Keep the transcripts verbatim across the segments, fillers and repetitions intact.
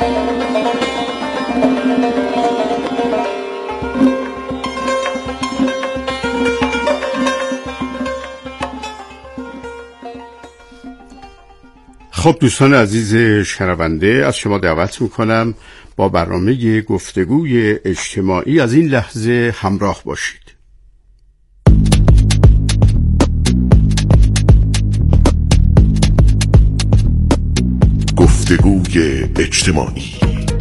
خب دوستان عزیز شنونده، از شما دعوت میکنم با برنامه گفتگوی اجتماعی از این لحظه همراه باشید. گفتگوی اجتماعی.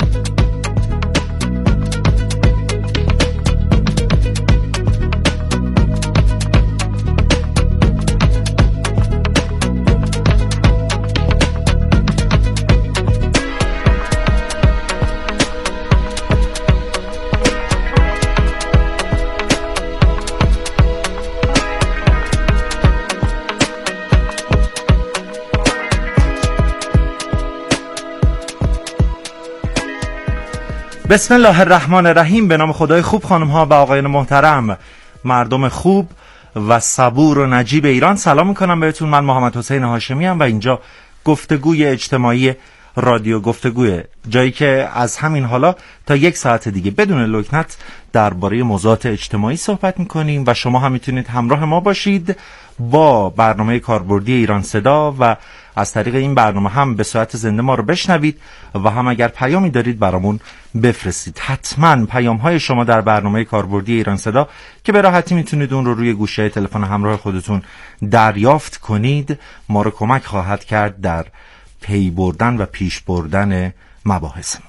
بسم الله الرحمن الرحیم. به نام خدای خوب، خانم ها و آقایان محترم، مردم خوب و صبور و نجیب ایران، سلام میکنم بهتون. من محمد حسین هاشمی ام و اینجا گفتگوی اجتماعی رادیو گفتگوه، جایی که از همین حالا تا یک ساعت دیگه بدون لکنت درباره موضوعات اجتماعی صحبت میکنیم و شما هم میتونید همراه ما باشید با برنامه کاربردی ایران صدا و از طریق این برنامه هم به صورت زنده ما رو بشنوید و هم اگر پیامی دارید برامون بفرستید. حتما پیام های شما در برنامه کاربردی ایران صدا که به راحتی میتونید اون رو روی گوشه تلفن همراه خودتون دریافت کنید ما رو کمک خواهد کرد در پی بردن و پیش بردن مباحثمون.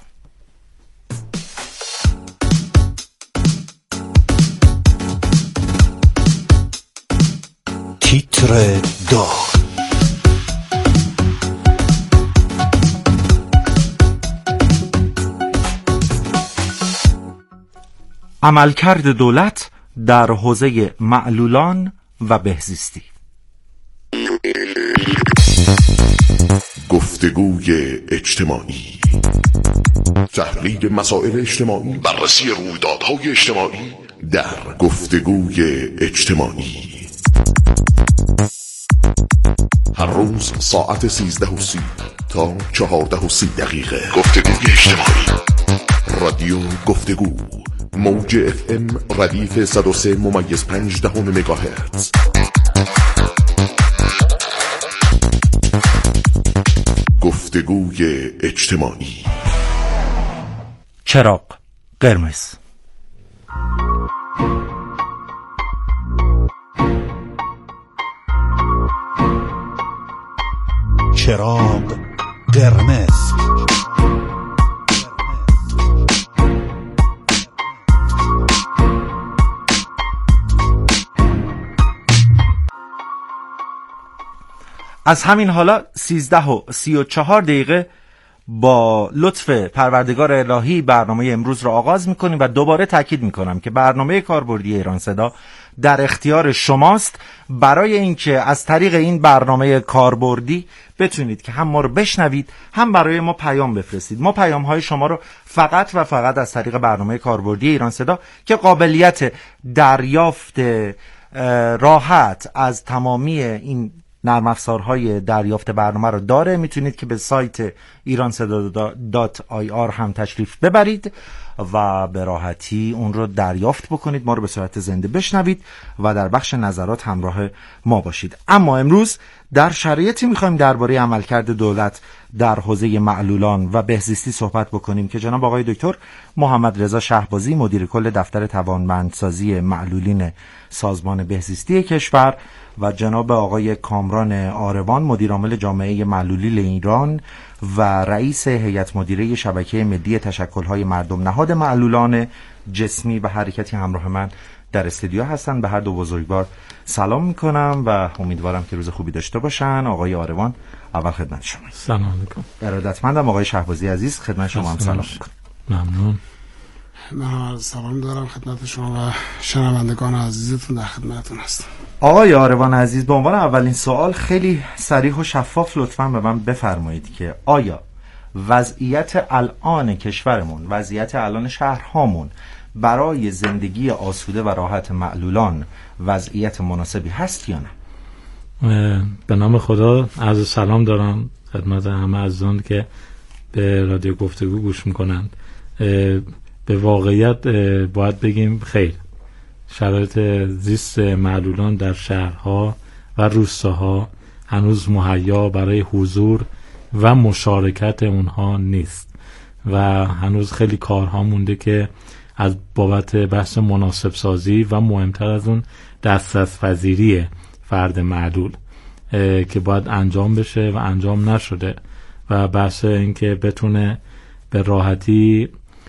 تیتر داغ. عملکرد دولت در حوزه معلولان و بهزیستی. گفتگوی اجتماعی. تحلیل مسائل اجتماعی، بررسی رویدادهای اجتماعی در گفتگوی اجتماعی. هر روز ساعت سیزده و سی تا چهارده و سی دقیقه. گفتگوی اجتماعی. رادیو گفتگو، موج اف ام ردیف صد و سه ممیز پنج دهم مگاهرتز. گفتگوی اجتماعی. چراغ قرمز. چراغ قرمز. از همین حالا سیزده و سی و چهار دقیقه با لطف پروردگار الهی برنامه امروز را آغاز میکنیم و دوباره تاکید میکنم که برنامه کاربردی ایران صدا در اختیار شماست برای اینکه از طریق این برنامه کاربردی بتونید که هم ما رو بشنوید هم برای ما پیام بفرستید. ما پیام های شما رو فقط و فقط از طریق برنامه کاربردی ایران صدا که قابلیت دریافت راحت از تمامی این نرم افزارهای دریافت برنامه رو داره، میتونید که به سایت ایران صدا دات آی آر هم تشریف ببرید و به راحتی اون رو دریافت بکنید، ما رو به صورت زنده بشنوید و در بخش نظرات همراه ما باشید. اما امروز در شرایطی میخوایم درباره عملکرد دولت در حوزه معلولان و بهزیستی صحبت بکنیم که جناب آقای دکتر محمد رضا شهبازی، مدیر کل دفتر توانمندسازی معلولین سازمان بهزیستی کشور، و جناب آقای کامران آروان، مدیر عامل جامعه معلولین ایران و رئیس هیئت مدیره شبکه ملی تشکل‌های مردم نهاد معلولان جسمی و حرکتی همراه من در استودیو هستن. به هر دو بزرگوار سلام میکنم و امیدوارم که روز خوبی داشته باشن. آقای آروان، اول خدمت شما. سلام علیکم. ارادتمندم. آقای شهبازی عزیز، خدمت شما هم سلام میکنم. ممنون. من سلام دارم خدمت شما و شنوندگان عزیزتون، در خدمتتون هستم. آقای آروان عزیز، به عنوان اولین سوال خیلی صریح و شفاف لطفاً به من بفرمایید که آیا وضعیت الان کشورمون، وضعیت الان شهرهامون برای زندگی آسوده و راحت معلولان وضعیت مناسبی هست یا نه؟ به نام خدا عرض سلام دارم خدمت همه عزیزان که به رادیو گفتگو گوش میکنند. به واقعیت باید بگیم خیر، شرایط زیست معلولان در شهرها و روستاها هنوز مهیا برای حضور و مشارکت اونها نیست و هنوز خیلی کارها مونده که از بابت بحث مناسب سازی و مهمتر از اون دسترس پذیری فرد معلول که باید انجام بشه و انجام نشده و بحث این که بتونه به راحتی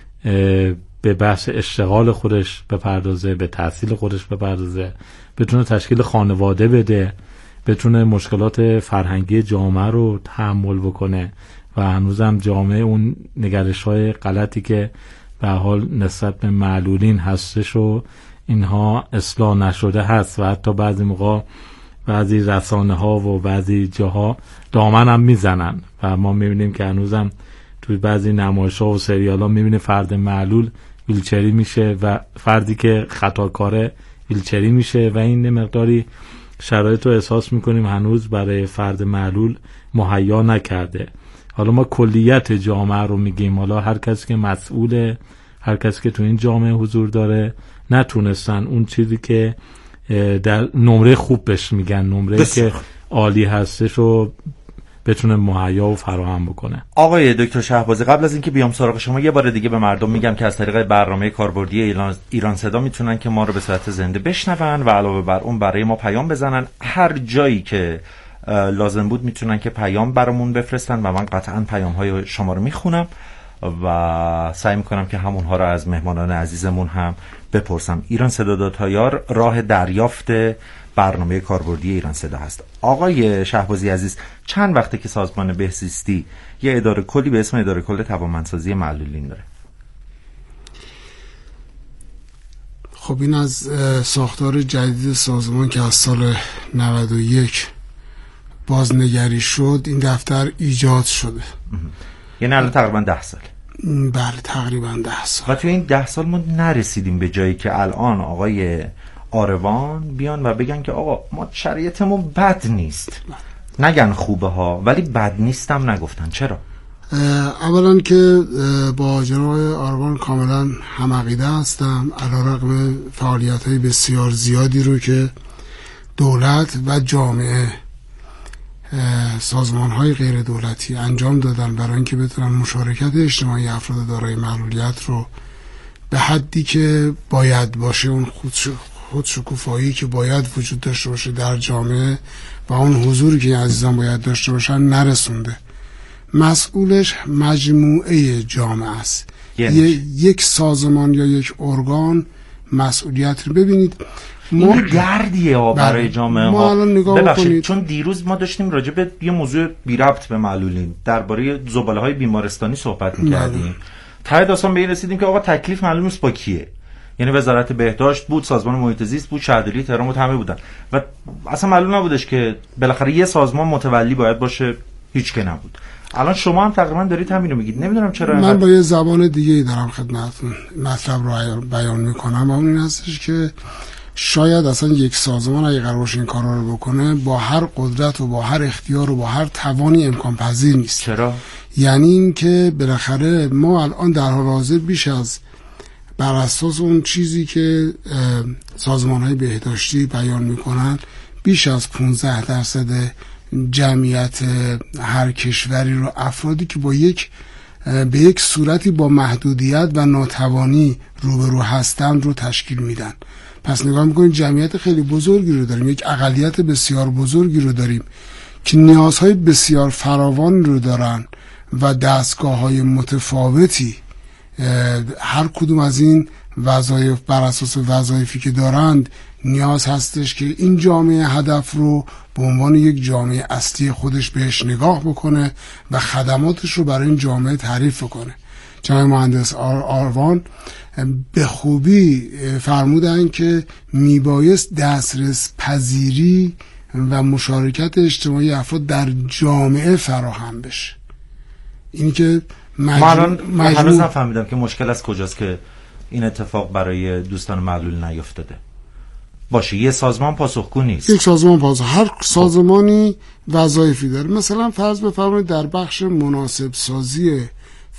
به بحث اشتغال خودش بپردازه، به تحصیل خودش بپردازه، بتونه تشکیل خانواده بده، بتونه مشکلات فرهنگی جامعه رو تحمل بکنه و هنوزم جامعه اون نگرش‌های غلطی که به حال نسبت به معلولین هستش و اینها اصلاح نشده هست و حتی بعضی موقع بعضی رسانه ها و بعضی جاها دامن هم میزنن و ما میبینیم که هنوزم توی بعضی نمایش ها و سریال ها میبینه فرد معلول ویلچری میشه و فردی که خطاکاره ویلچری میشه و این مقداری شرایط رو احساس میکنیم هنوز برای فرد معلول مهیا نکرده. حالا ما کلیت جامعه رو میگیم، حالا هر کسی که مسئوله، هر کسی که تو این جامعه حضور داره نتونستن اون چیزی که در نمره خوب بهش میگن، نمره که عالی هستش رو بتونه مهیا و فراهم بکنه. آقای دکتر شهبازی، قبل از اینکه بیام سراغ شما یه بار دیگه به مردم میگم که از طریق برنامه کاربردی ایران صدا میتونن که ما رو به صورت زنده بشنون و علاوه بر اون برای ما پیام بزنن. هر جایی که لازم بود میتونن که پیام برامون بفرستن و من قطعا پیام های شما رو میخونم و سعی میکنم که همونها رو از مهمانان عزیزمون هم بپرسم. ایران صدا داتایار راه دریافت برنامه کاربردی ایران صدا هست. آقای شهبازی عزیز، چند وقته که سازمان بهزیستی یه اداره کلی به اسم اداره کل توانمندسازی معلولین داره؟ خب این از ساختار جدید سازمان که از سال نود و یک بازنگری شد این دفتر ایجاد شده. یعنی الان تقریبا ده سال. بله تقریبا ده سال. و تو این ده سال ما نرسیدیم به جایی که الان آقای آروان بیان و بگن که آقا ما شرایطمون بد نیست. نگن خوبه ها ولی بد نیستم نگفتن. چرا؟ اولا که با جناب آروان کاملا هم عقیده هستم، علیرغم فعالیت‌های بسیار زیادی رو که دولت و جامعه سازمان‌های غیر دولتی انجام دادن برای اینکه بتونن مشارکت اجتماعی افراد دارای معلولیت رو به حدی که باید باشه، اون خودشکوفایی که باید وجود داشته باشه در جامعه و اون حضوری که عزیزان باید داشته باشن نرسونده. مسئولش مجموعه جامعه است. یعنی یک سازمان یا یک ارگان مسئولیت رو ببینید ما گردیه ها برای جامعه ها. ببخشید چون دیروز ما داشتیم راجع به یه موضوع بی ربط به معلولین درباره زباله های بیمارستانی صحبت می‌کردیم. ته داستان به این رسیدیم که آقا تکلیف معلوم نیست با کیه. یعنی وزارت بهداشت بود، سازمان محیط زیست بود، شهرداری تهران بود، همه بودن و اصلا معلوم نبودش که بالاخره یه سازمان متولی باید باشه، هیچ که نبود. الان شما هم تقریبا دارید همین رو میگید. نمیدونم چرا من با یه زبان دیگه ای دارم خدمتتون مطلب رو بیان میکنم و اون این هستش که شاید اصلا یک سازمان اگه قرار باشه این کارا رو بکنه با هر قدرت و با هر اختیار و با هر توانی امکان پذیر نیست. چرا؟ یعنی این که بالاخره ما الان در حال حاضر بیش از بر اساس اون چیزی که سازمان‌های بهداشتی بیان میکنن بیش از پانزده درصد جمعیت هر کشوری رو افرادی که با یک به یک صورتی با محدودیت و ناتوانی روبرو هستن رو تشکیل میدن. پس نگاه میکنید جمعیت خیلی بزرگی رو داریم، یک اقلیت بسیار بزرگی رو داریم که نیازهای بسیار فراوان رو دارن و دستگاه‌های متفاوتی هر کدوم از این وظایف بر اساس وظایفی که دارند نیاز هستش که این جامعه هدف رو به عنوان یک جامعه اصلی خودش بهش نگاه بکنه و خدماتش رو برای این جامعه تعریف کنه. جناب مهندس آروان به خوبی فرمودن که میبایست دسترس پذیری و مشارکت اجتماعی افراد در جامعه فراهم بشه. این که ما الان هنوز نفهمیدم که مشکل از کجاست که این اتفاق برای دوستان معلول نیفتاده. باشه یه سازمان پاسخگو نیست. یک سازمان پاسخ هر سازمانی وظایفی داره. مثلا فرض بفرمایید در بخش مناسب سازی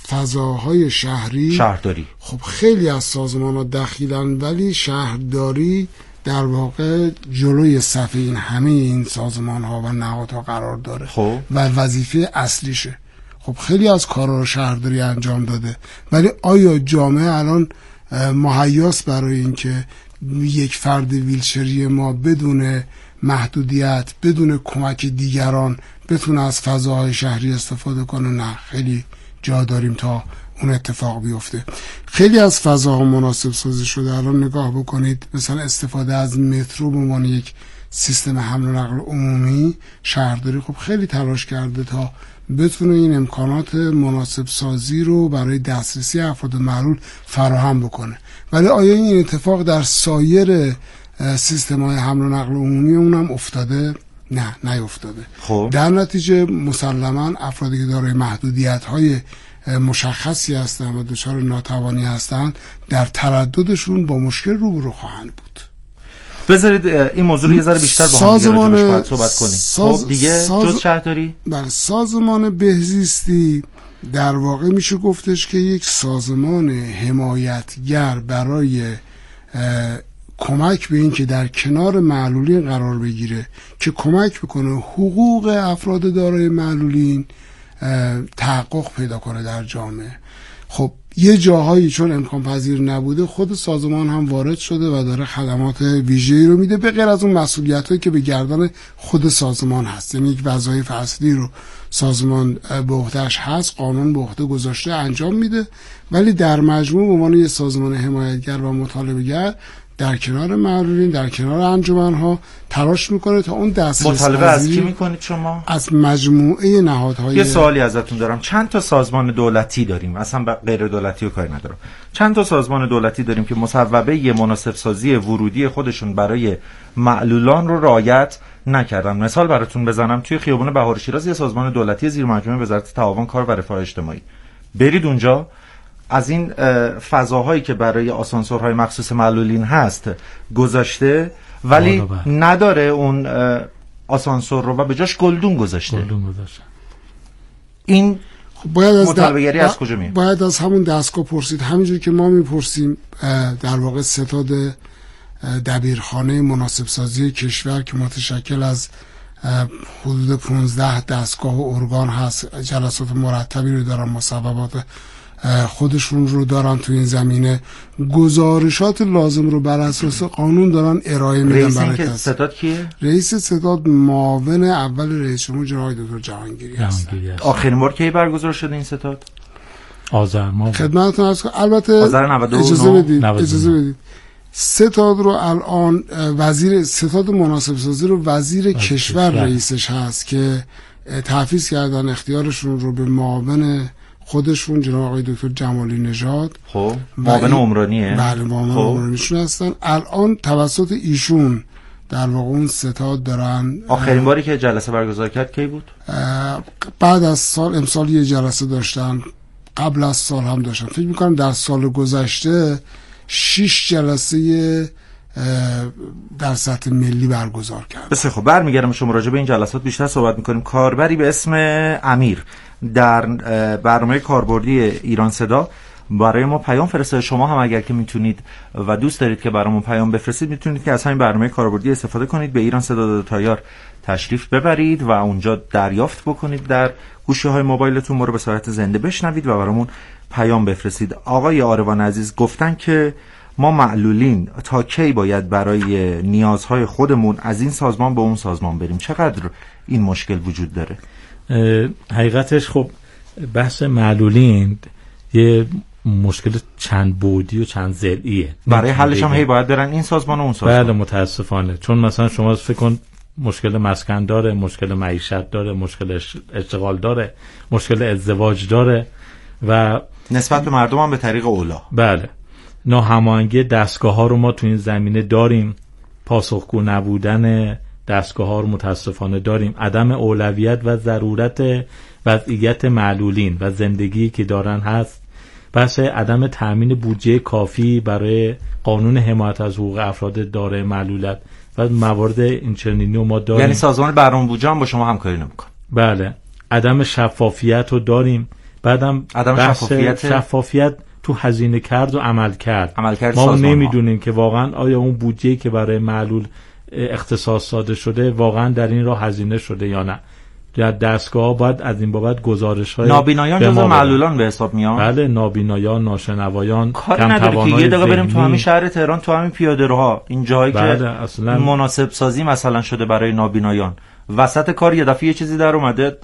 فضاهای شهری شهرداری. خب خیلی از سازمان ها دخیلن، ولی شهرداری در واقع جلوی صف این همه این سازمان ها و نهادها قرار داره خب. و وظیفه اصلیشه. خب خیلی از کارا رو شهرداری انجام داده، ولی آیا جامعه الان مهیاست برای اینکه یک فرد ویلچری ما بدون محدودیت، بدون کمک دیگران بتونه از فضاهای شهری استفاده کنه؟ نه، خیلی جا داریم تا اون اتفاق بیفته. خیلی از فضاها مناسب سازی شده. الان نگاه بکنید مثلا استفاده از مترو به عنوان یک سیستم حمل و نقل عمومی، شهرداری خب خیلی تلاش کرده تا بتونه این امکانات مناسب سازی رو برای دسترسی افراد معلول فراهم بکنه. ولی آیا این اتفاق در سایر سیستم‌های حمل و نقل عمومی اونم افتاده؟ نه، نیفتاده. خب در نتیجه مسلماً افرادی که دارای محدودیت‌های مشخصی هستند و دچار ناتوانی هستند، در ترددشون با مشکل روبرو خواهند بود. بذارید این موضوع رو یه ذره بیشتر با هم دیگه راجعش صحبت کنیم. ساز... خب دیگه ساز... جز شهرداری؟ بله، سازمان بهزیستی در واقع میشه گفتش که یک سازمان حمایتگر برای کمک به این که در کنار معلولین قرار بگیره که کمک بکنه حقوق افراد دارای معلولین تحقق پیدا کنه در جامعه. خب یه جاهایی چون امکان پذیر نبوده، خود سازمان هم وارد شده و داره خدمات ویژه‌ای رو میده، به غیر از اون مسئولیتایی که به گردن خود سازمان هست. یعنی یک وظایف اصلی رو سازمان به عهده‌اش هست، قانون به عهده گذاشته، انجام میده، ولی در مجموع به عنوان یه سازمان حمایتگر و مطالبه‌گر در کنار معلولین، در کنار انجمن‌ها تلاش میکنه تا اون دسترسی. مطالبه از کی میکنید شما؟ از مجموعه نهادهای. یه سوالی ازتون دارم. چند تا سازمان دولتی داریم؟ اصلا غیر دولتی رو کاری ندارم. چند تا سازمان دولتی داریم که مصوبه ی مناسب سازی ورودی خودشون برای معلولان رو رعایت نکردن؟ مثال براتون بزنم، توی خیابون بهار شیراز یه سازمان دولتی زیر مجموعه وزارت تعاون کار و رفاه اجتماعی، برید اونجا، از این فضاهایی که برای آسانسورهای مخصوص معلولین هست گذاشته، ولی نداره اون آسانسور رو و به جاش گلدون گذاشته. گلدون گذاشته. این خب باید از مطالبه‌گری از کجا میاد؟ باید از همون دستگاه پرسید، همینجور که ما میپرسیم در واقع ستاد دبیرخانه مناسب سازی کشور که متشکل از حدود پانزده دستگاه و ارگان هست، جلسات مرتبی رو دارن، مصوبات خودشون رو دارن تو این زمینه، گزارشات لازم رو بر اساس قانون دارن ارائه میدن. رئیس این که ستاد کیه؟ رئیس ستاد معاون اول رئیس جمهور جناب دکتر جهانگیری هست. آخرین بار کی برگزار شده این ستاد؟ آذر ماه. خدمتتون عرض کنم، البته اجازه بدید اجازه بدید ستاد رو الان وزیر ستاد مناسب سازی رو وزیر کشور رئیسش هست که تحفیظ کردن اختیارشون رو به معاون خودشون جناب آقای دکتر جمالی نژاد. خب معاون عمرانیه؟ بله، معاون خب. عمرانیشون هستن. الان توسط ایشون در واقع اون ستاد دارن. آخرین باری که جلسه برگزار کرد کی بود؟ بعد از سال، امسال یه جلسه داشتن، قبل از سال هم داشتن. فکر میکنم در سال گذشته شش جلسه در سطح ملی برگزار کرد. بسیار خب، برمیگردم شما راجع به این جلسات بیشتر صحبت میکنیم. کاربری به اسم امیر در برنامه کاربردی ایران صدا برای ما پیام فرستاده. شما هم اگر که میتونید و دوست دارید که برامون پیام بفرستید، میتونید که از همین برنامه کاربردی استفاده کنید، به ایران صدا تایار تشریف ببرید و اونجا دریافت بکنید، در گوشی‌های موبایلتون ما رو به صورت زنده بشنوید و برامون پیام بفرستید. آقای آروان عزیز گفتن که ما معلولین تا کی باید برای نیازهای خودمون از این سازمان به اون سازمان بریم؟ چقدر این مشکل وجود داره؟ حقیقتش خب بحث معلولین یه مشکل چند بعدی و چند ضلعیه. برای حلش هم هی باید برن این سازمان و اون سازمان. بله متاسفانه، چون مثلا شما فکر کن مشکل مسکن داره، مشکل معیشت داره، مشکل اشتغال داره، مشکل ازدواج داره و نسبت به مردم هم به طریق اولا. بله، ناهماهنگی دستگاه ها رو ما تو این زمینه داریم، پاسخگو نبودن دستگاه ها رو متاسفانه داریم، عدم اولویت و ضرورت وضعیت معلولین و زندگی که دارن هست، بحث عدم تامین بودجه کافی برای قانون حمایت از حقوق افراد دارای معلولیت و موارد اینچنینی ما داریم. یعنی سازمان برنامه بودجه هم با شما همکاری نمی‌کنه؟ بله. عدم شفافیت رو داریم، بعدم عدم شفافیت شفافیت تو هزینه کرد و عمل کرد. عمل کرد ما نمیدونیم که واقعا آیا اون بودجه‌ای که برای معلول اختصاص داده شده واقعا در این راه هزینه شده یا نه. در دستگاه باید از این بابت گزارش‌های نابینایان جزو معلولان به حساب میان. بله، نابینایان، ناشنوایان، کم توانایی. یه دقیقه بریم تو همین شهر تهران، تو همین پیاده‌روها، این جایی بله، که اصلا مناسب سازی مثلا شده برای نابینایان، وسط کار یه دفعه یه چیزی در اومده.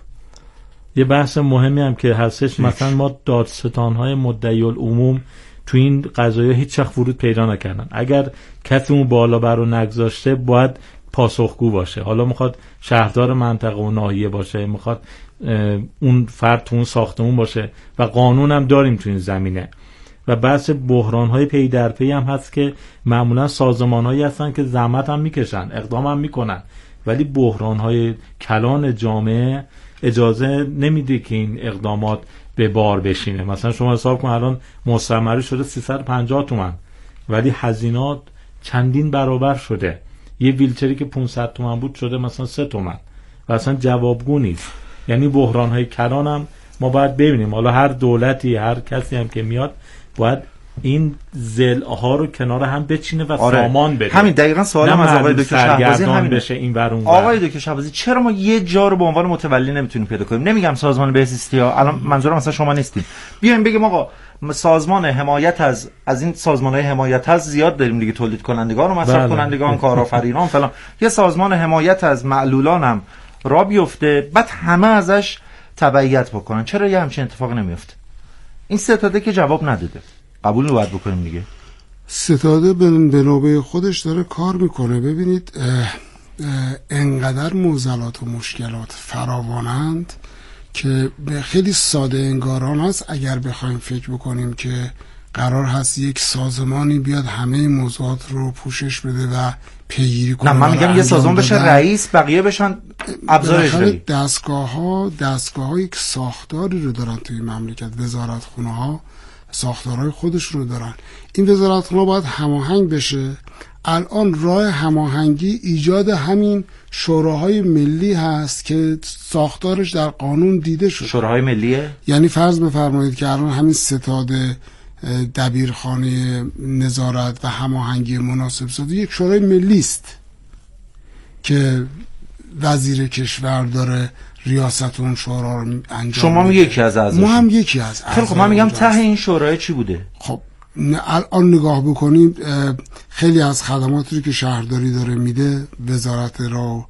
یه بحث مهمی هم که هستش، مثلا ما دادستان‌های مدعی العموم تو این قضایا هیچ وقت ورود پیدا نکردن. اگر کسی اون بالا برو نگذاشته باید پاسخگو باشه. حالا میخواد شهردار منطقه و ناحیه باشه، میخواد اون فرد تو اون ساختمون باشه و قانون هم داریم تو این زمینه. و بحث بحران‌های پی در پی هم هست که معمولا سازمان‌هایی هستن که زحمت هم میکشن، اقدام هم میکنن، ولی بحران‌های کلان جامعه اجازه نمیده که این اقدامات به بار بشینه. مثلا شما حساب کن الان مستمری شده سیصد و پنجاه تومن ولی هزینات چندین برابر شده. یه ویلچری که پانصد تومن بود شده مثلا سه تومن و اصلا جوابگو نیست. یعنی بحران‌های کلان هم ما باید ببینیم. حالا هر دولتی، هر کسی هم که میاد باید این ضلع‌ها رو کنار هم بچینه و آره. سامان بده. همین دقیقاً سوالم از آقای دکتر شهبازی همین بشه این ور اون ور. آقای دکتر شهبازی چرا ما یه جا رو به عنوان متولی نمیتونیم پیدا کنیم؟ نمیگم سازمان بهزیستی ها، الان منظورم مثلا شما نیستین. بیایم بگیم آقا سازمان حمایت از از این سازمان‌های حمایت از زیاد داریم دیگه، تولید کنندگان و مصرف بله. کنندگان، کارآفرینان فلان. یه سازمان حمایت از معلولان هم را بیفته، بعد همه ازش تبعیت بکنن. چرا یه همچین اتفاق نمیفته؟ این ستاده که جواب نداده. قبول رو باید بکنیم دیگه. ستاده به نوبه خودش داره کار میکنه. ببینید اه اه انقدر معضلات و مشکلات فراوانند که خیلی ساده انگاران هست اگر بخوایم فکر بکنیم که قرار هست یک سازمانی بیاد همه موضوعات رو پوشش بده و پیگیری کنه. نه من میگم یه سازمان بشه رئیس، بقیه بشن ابزار اجرایی. دستگاه ها دستگاه ها یک ساختاری رو دارن توی مملکت. وزارتخونه ها ساختارهای خودشون رو دارن. این وزارتخونه باید هماهنگ بشه. الان راه هماهنگی ایجاد همین شوراهای ملی هست که ساختارش در قانون دیده شد. شوراهای ملیه؟ یعنی فرض بفرمایید که الان همین ستاد دبیرخانه نظارت و هماهنگی مناسب سازی یک شورای ملی است که وزیر کشور داره ریاست اون شورا رو انجام. شما هم یکی از اعضاش. ما هم یکی از خیلی خب من میگم ته این شورای چی بوده؟ خب الان نگاه بکنیم خیلی از خدماتی رو که شهرداری داره میده، وزارت را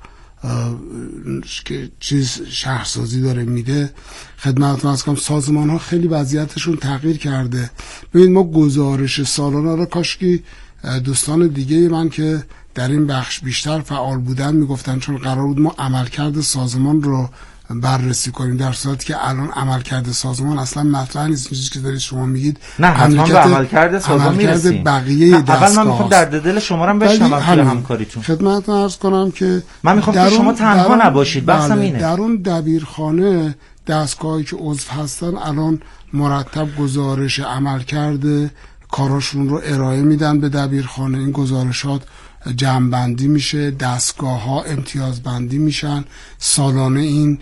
که چیز شهرسازی داره میده، خدمتتون عرض کنم سازمان ها خیلی وضعیتشون تغییر کرده. ببینید ما گزارش سالانه را کاشکی دوستان دیگه من که در این بخش بیشتر فعال بودن میگفتن، چون قرار بود ما عملکرد سازمان رو بررسی کنیم، در صورتی که الان عملکرد سازمان اصلا مطرح نیست. چیزی که دارید شما میگید نه حتما به عملکرد سازمان میرسیم. بقیه دستگاه اول من میخوام درد دل شما رو بشنوم توی همکاریتون. خدمتتون عرض کنم که من میخوام که شما تنها نباشید. بحثم اینه در اون دبیرخانه دستگاهی که عضو هستن الان مرتب گزارش عملکرد کاراشون رو ارائه میدن به دبیرخانه. این گزارشات جمع‌بندی میشه، دستگاه ها امتیاز بندی میشن. سالانه این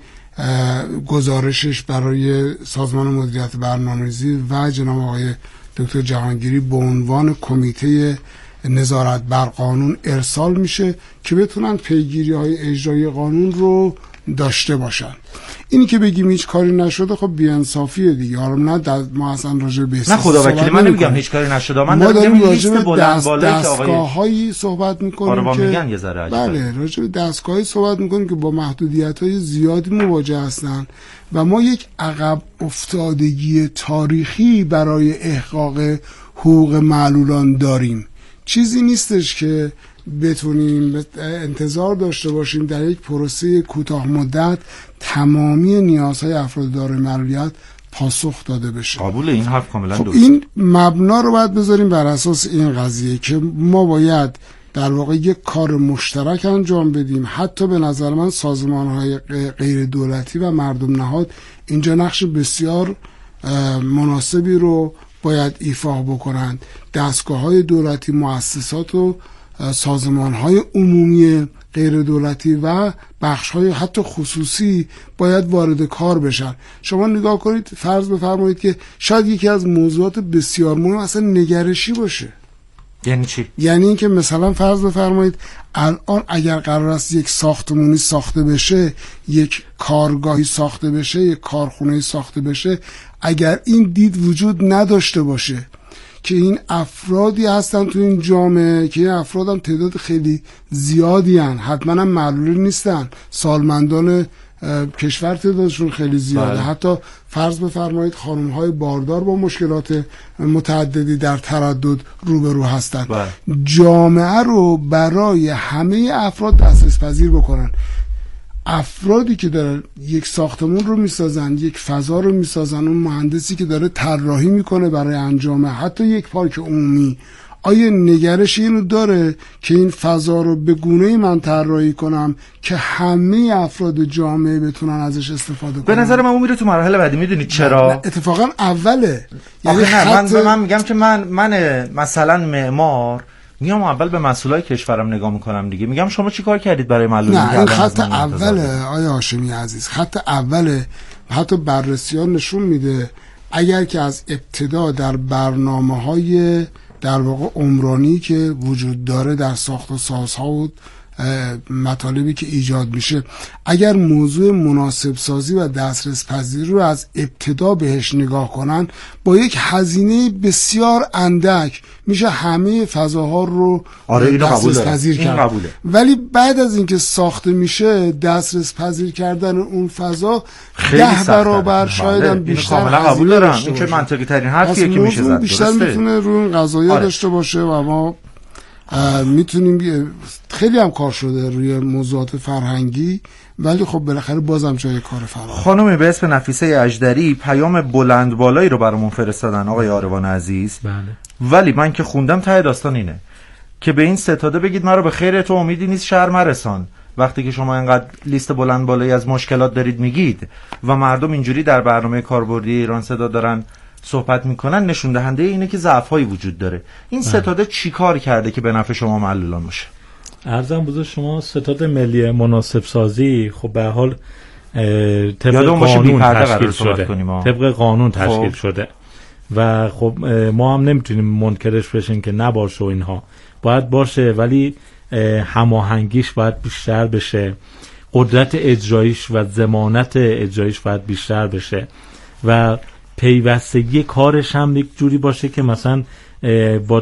گزارشش برای سازمان مدیریت برنامه‌ریزی و جناب آقای دکتر جهانگیری به عنوان کمیته نظارت بر قانون ارسال میشه که بتونن پیگیری های اجرایی قانون رو داشته باشن. اینی که بگیم هیچ کاری نشده خب بی‌انصافیه دیگه. حالا نه ما اصلا راجع به نه خدا وکیلی من نمیگم هیچ کاری نشده، من ما دارم راجع به دست دستگاه‌هایی صحبت می‌کنیم آره که میگن یه ذره عجیبه. بله راجع به دستگاهایی صحبت می‌کنیم که با محدودیت‌های زیادی مواجه هستن و ما یک عقب افتادگی تاریخی برای احقاق حقوق معلولان داریم. چیزی نیستش که بتونیم انتظار داشته باشیم در یک پروسه کوتاه مدت تمامی نیازهای افراد دارای معلولیت پاسخ داده بشه. قبول این حرف کاملا خب درست. این مبنا رو باید بذاریم بر اساس این قضیه که ما باید در واقع یک کار مشترک انجام بدیم. حتی به نظر من سازمان‌های غیر دولتی و مردم نهاد اینجا نقش بسیار مناسبی رو باید ایفا بکنند. دستگاه‌های دولتی، مؤسسات و سازمان‌های عمومی غیر دولتی و بخش‌های حتی خصوصی باید وارد کار بشن. شما نگاه کنید، فرض بفرمایید که شاید یکی از موضوعات بسیار مهم اصلا نگرشی باشه. یعنی چی؟ یعنی اینکه مثلا فرض بفرمایید الان اگر قرار است یک ساختمانی ساخته بشه، یک کارگاهی ساخته بشه، یک کارخونه‌ای ساخته بشه، اگر این دید وجود نداشته باشه که این افرادی هستن تو این جامعه که این افراد هم تعداد خیلی زیادی هن، حتما هم معلول نیستن، سالمندان کشور تعدادشون خیلی زیاده. بله. حتی فرض بفرمایید خانم‌های باردار با مشکلات متعددی در تردد روبرو هستن. بله. جامعه رو برای همه افراد دسترس پذیر بکنن. افرادی که دارن یک ساختمون رو میسازن، یک فضا رو میسازن، اون مهندسی که داره طراحی میکنه برای انجام حتی یک پارک عمومی، آیا نگرش اینو داره که این فضا رو به گونه‌ای من طراحی کنم که همه افراد جامعه بتونن ازش استفاده کنن؟ به نظر من اون میره تو مرحله بعدی. میدونید چرا؟ اتفاقا اوله. یعنی خط... من من میگم که من من مثلا معمار میام اول به مسئولای کشورم نگاه میکنم دیگه، میگم شما چی کار کردید برای معلولی؟ نه این خط اوله آیا هاشمی عزیز، خط اوله. حتی بررسی‌ها نشون میده اگر که از ابتدا در برنامه‌های در واقع عمرانی که وجود داره در ساخت و سازها و مطالبی که ایجاد میشه، اگر موضوع مناسب سازی و دسترس پذیری رو از ابتدا بهش نگاه کنن، با یک هزینه بسیار اندک میشه همه فضاها رو آره دسترس پذیر کرد. ولی بعد از اینکه ساخته میشه دسترس پذیر کردن اون فضا ده برابر شاید هم بیشتر کاملا قبول دارم. این که منطقی ترین حرفیه که میشه زد. بیشتر میتونه روی این قضایا آره. داشته باشه و ما میتونیم خیلی هم کار شده روی موضوعات فرهنگی، ولی خب بالاخره بازم جای کار فرهنگی. خانمی به اسم نفیسه اجدری پیام بلند بالایی رو برامون فرستادن آقای آروان عزیز. بله. ولی من که خوندم ته داستان اینه که به این ستاده بگید مرا به خیر تو امیدی نیست شهر مرسان. وقتی که شما اینقدر لیست بلند بالایی از مشکلات دارید میگید و مردم اینجوری در برنامه کاربردی ایران صدا دارن صحبت میکنن، نشون دهنده اینه که ضعف‌هایی وجود داره. این ستاده چیکار کرده که به نفع شما معلولان باشه؟ عرضم بزرگ شما ستاد ملی مناسب سازی خب به حال طبق قانون تشکیل شده، طبق قانون تشکیل شده و خب ما هم نمیتونیم منکرش بشیم که نباشه و اینها باید باشه، ولی هماهنگیش باید بیشتر بشه، قدرت اجراییش و ضمانت اجراییش باید بیشتر بشه و پیوستگی کارش هم یک جوری باشه که مثلا با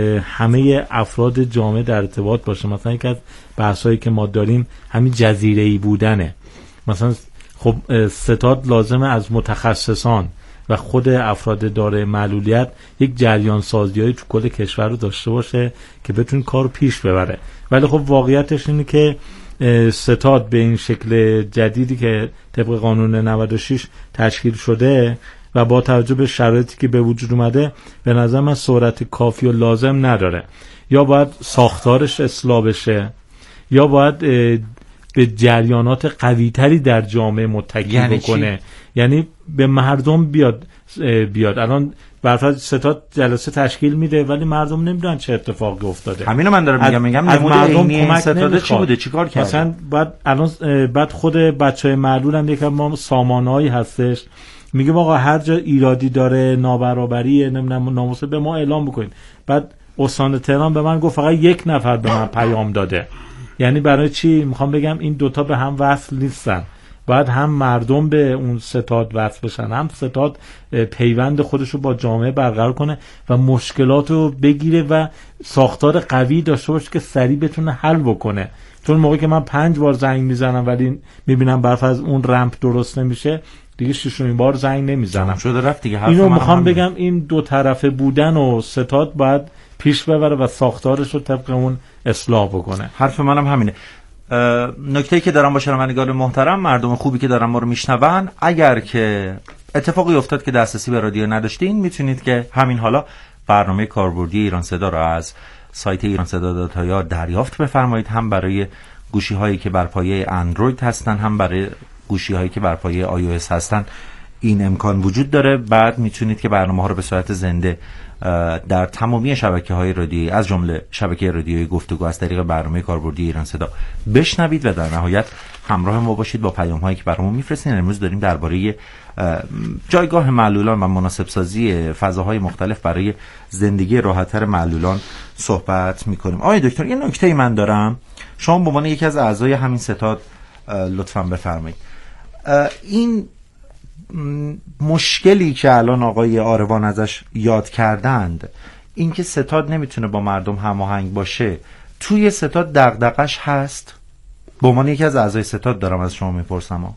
همه افراد جامعه در ارتباط باشه. مثلا یک از بحثایی که ما داریم همین جزیره‌ای بودنه. مثلا خب ستاد لازمه از متخصصان و خود افراد دارای معلولیت یک جریان سازیایی تو کل کشور رو داشته باشه که بتونه کار رو پیش ببره. ولی خب واقعیتش اینه که ستاد به این شکل جدیدی که طبق قانون نود و شش تشکیل شده و با توجه به شرایطی که به وجود اومده به نظر من سرعت کافی و لازم نداره. یا باید ساختارش اصلاح بشه یا باید به جریانات قوی‌تری در جامعه متکی یعنی بکنه چی؟ یعنی به مردم بیاد بیاد الان برفرض ستاد جلسه تشکیل میده ولی مردم نمیدونن چه اتفاقی افتاده. همینو من دارم میگم میگم نمود عینی این ستاد چی بوده، چیکار کرده؟ مثلا بعد الان بعد خود بچهای معلول هم یکم ما سامانه‌ای هستش میگه آقا هر جا ایرادی داره، نابرابری نمیدونم ناموسه به ما اعلام بکنید. بعد استان تهران به من گفت فقط یک نفر به من پیام داده. یعنی برای چی؟ میخوام بگم این دوتا به هم وصل نیستن. باید هم مردم به اون ستاد وصل بشن، هم ستاد پیوند خودش رو با جامعه برقرار کنه و مشکلات رو بگیره و ساختار قوی داشته باشه که سریع بتونه حل بکنه. چون موقعی که من پنج بار زنگ میزنم ولی میبینم برف از اون رمپ درست نمیشه، دیگه ششمین بار زنگ نمیزنم. شده رفت دیگه. اینو میخوام بگم این دو طرفه بودن و ستاد باید پیش ببره و ساختارش رو طبق اون اصلاح بکنه. حرف منم همینه. نکته‌ای که دارم با شنوندگان محترم، مردم خوبی که دارن ما رو میشنون، اگر که اتفاقی افتاد که دسترسی به رادیو نداشتین، میتونید که همین حالا برنامه کاربردی ایران صدا رو از سایت ایران صدا دات آی آر دریافت بفرمایید، هم برای گوشی هایی که بر پایه اندروید هستن هم برای گوشی هایی که بر پایه آی او اس هستن. این امکان وجود داره. بعد میتونید که برنامه ها رو به صورت زنده در تمامی شبکه‌های رادیویی از جمله شبکه رادیویی گفتگو از طریق برنامه کاربردی ایران صدا بشنوید و در نهایت همراه ما باشید با پیام‌هایی که برامون میفرستین. امروز داریم درباره جایگاه معلولان و مناسب سازی فضاهای مختلف برای زندگی راحت‌تر معلولان صحبت می‌کنیم. آقای دکتر، یه نکته‌ای من دارم، شما به عنوان یکی از اعضای همین ستاد لطفاً بفرمایید. این مشکلی که الان آقای آروان ازش یاد کردند، اینکه ستاد نمیتونه با مردم هماهنگ باشه، توی ستاد دغدغش هست؟ به عنوان یکی از اعضای ستاد دارم از شما میپرسم.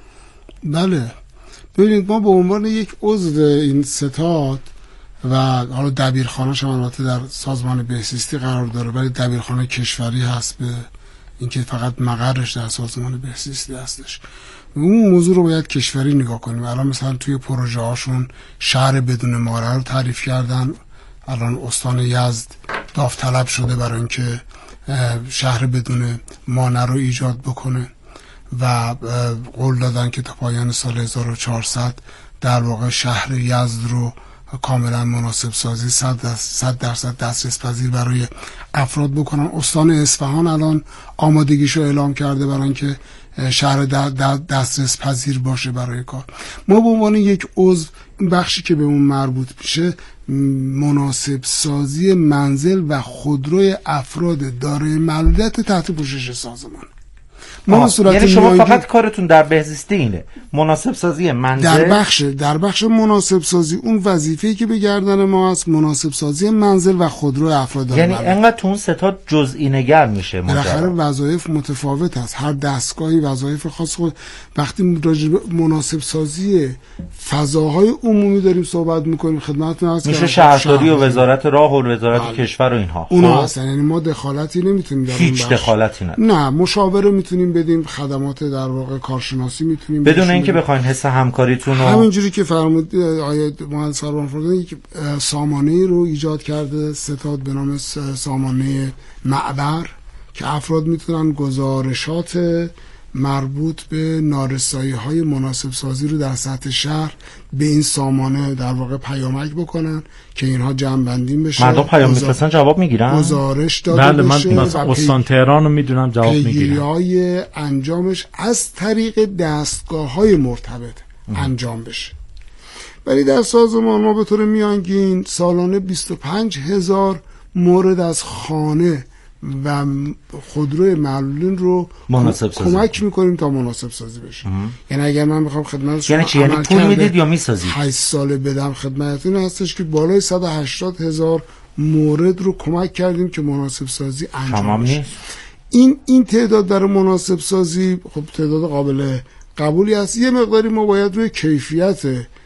بله، ببینید ما به عنوان یک عضو این ستاد و حالا دبیرخانه‌ش هم البته در سازمان بهزیستی قرار داره، ولی دبیرخانه کشوری هست، به اینکه فقط مقرش در سازمان بهزیستی هستش. اون موضوع رو باید کشوری نگاه کنیم. الان مثلا توی پروژه هاشون شهر بدون مانع رو تعریف کردن. الان استان یزد داوطلب شده برای اینکه شهر بدون مانع رو ایجاد بکنه و قول دادن که تا پایان سال هزار و چهارصد در واقع شهر یزد رو کاملا مناسب سازی صد درصد دسترس پذیر برای افراد بکنن. استان اصفهان الان آمادگیشو اعلام کرده برای اینکه شهر دسترس پذیر باشه برای کار. ما به عنوان یک عضو این بخشی که به اون مربوط میشه مناسب سازی منزل و خودروی افراد دارای معلولیت تحت پوشش سازمان. ما یعنی شما فقط کارتون در بهزیستی اینه، مناسب سازی منزل در بخش در بخش مناسب سازی اون وظیفه‌ای که به گردن ما است، مناسب سازی منزل و خودرو افراد دارای یعنی انقدر تو اون ستاد جزئی نگر میشه. بالاخره وظایف متفاوت است، هر دستگاهی وظایف خاص خود. وقتی راجع به مناسب سازی فضاهای عمومی داریم صحبت میکنیم خدمتتون هست میشه شهرداری و وزارت راه و وزارت آه. کشور و اینها اونا هستن. یعنی ما دخالتی نمیتونیم در هیچ دخالتی نه نه مشاوره میتونیم بدیم، خدمات در واقع کارشناسی میتونیم بدون اینکه بخواین حس همکاریتون رو همینجوری که فرمود آیه مهندس سروان فرزانه یک سامانه رو ایجاد کرده ستاد به نام سامانه معبر که افراد میتونن گزارشات مربوط به نارسایی های مناسب سازی رو در سطح شهر به این سامانه در واقع پیامک بکنن که اینها جمع بندی بشه. مردم پیام میفرستن جواب میگیرن، گزارش داده بله بشه. من مثلا استان تهران رو میدونم جواب میگیرن. پیگیری‌های انجامش از طریق دستگاه‌های مرتبط انجام بشه. ولی در سازمان ما به طور میانگین سالانه بیست و پنج هزار مورد از خانه و خودروی معلولین رو مناسب سازی کمک میکنیم تا مناسب سازی بشه. یعنی اگر من میخوام خدمت شما یعنی چی؟ یعنی پول میدید یا میسازید؟ هشت ساله بدم خدمتتون هستش که بالای صد و هشتاد هزار مورد رو کمک کردیم که مناسب سازی انجام بشه. این این تعداد برای مناسب سازی خب تعداد قابل قبولی است. یه مقداری ما باید روی کیفیت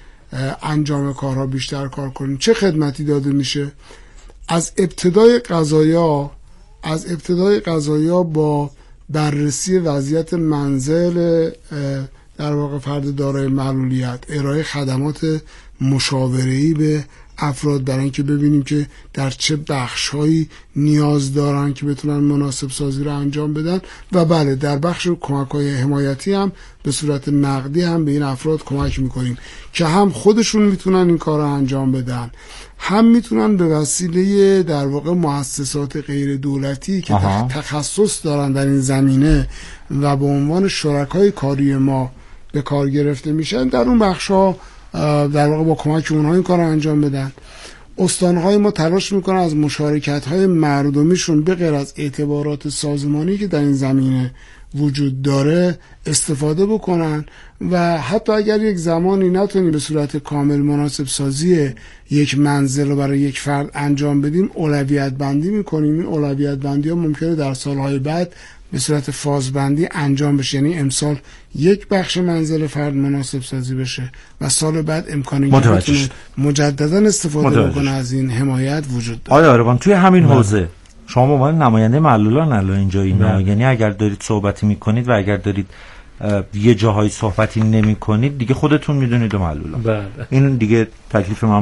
انجام کارها بیشتر کار کنیم. چه خدمتی داده میشه؟ از ابتدای قضایا از ابتدای قضایا با بررسی وضعیت منزل در واقع فرد دارای معلولیت، ارائه خدمات مشاوره‌ای به افراد برای اینکه ببینیم که در چه بخش‌هایی نیاز دارن که بتونن مناسب سازی رو انجام بدن و بله در بخش کمک‌های حمایتی هم به صورت نقدی هم به این افراد کمک می‌کنیم که هم خودشون میتونن این کار رو انجام بدن، هم میتونن به وسیله در واقع مؤسسات غیر دولتی که تخصص دارن در این زمینه و به عنوان شرکای کاری ما به کار گرفته میشن در اون بخش‌ها در واقع با کمک اونها این کار رو انجام بدن. استانهای ما تلاش میکنن از مشارکت‌های مردمیشون به غیر از اعتبارات سازمانی که در این زمینه وجود داره استفاده بکنن و حتی اگر یک زمانی نتونیم به صورت کامل مناسب سازی یک منزل رو برای یک فرد انجام بدیم، اولویت بندی میکنیم. این اولویت بندی ها ممکنه در سالهای بعد به صورت فازبندی انجام بشه، یعنی امسال یک بخش منزل فرد مناسب سازی بشه و سال بعد امکانی که مجددا استفاده بکنه از این حمایت وجود داره. آیا آروان توی همین حوزه شما به عنوان نماینده معلولان الان اینجا اینا، یعنی اگر دارید صحبتی میکنید و اگر دارید یه جاهای صحبتی نمیکنید دیگه خودتون میدونید و معلولان، این دیگه تکلیف من